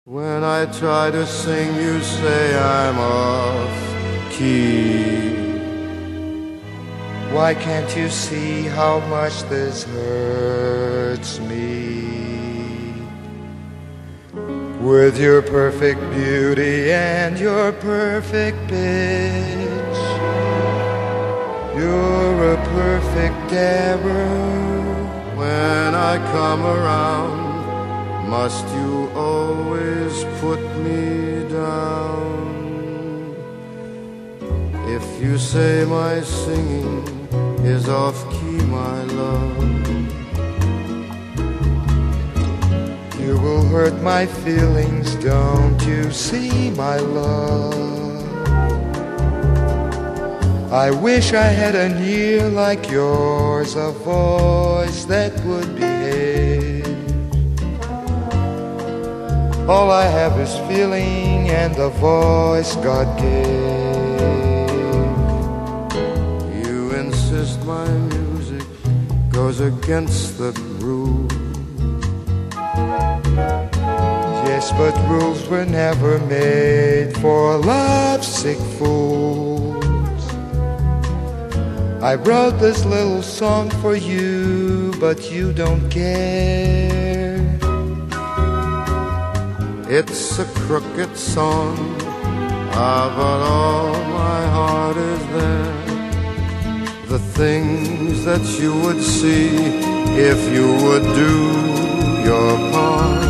When I try to sing, you say I'm off key. Why can't you see how much this hurts me? With your perfect beauty and your perfect pitch, you're a perfect error. When I come around, must you always put me down? If you say my singing is off key, my love, you will hurt my feelings, don't you see, my love? I wish I had an ear like yours, a voice that would behave. All I have is feeling and the voice God gave. You insist my music goes against the rules. Yes, but rules were never made for lovesick fools. I wrote this little song for you, but you don't care. It's a crooked song, but all my heart is there. The things that you would see if you would do your part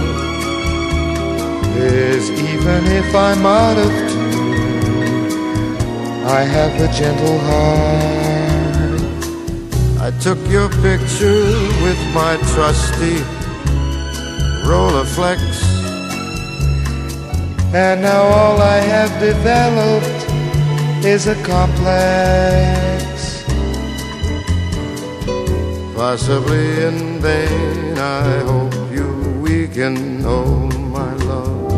is, even if I'm out of tune, I have a gentle heart. I took your picture with my trusty Rolleiflex, and now all I have developed is a complex. Possibly in vain, I hope you weaken, oh my love,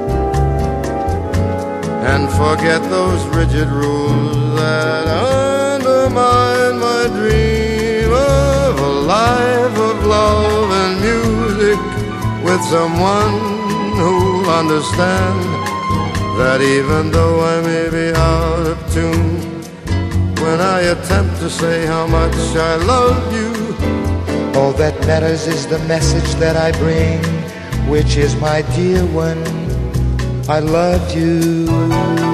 and forget those rigid rules that undermine my dream of a life of love and music with someone who'll understand that even though I may be out of tune, when I attempt to say how much I love you, all that matters is the message that I bring, which is, my dear one, I love you.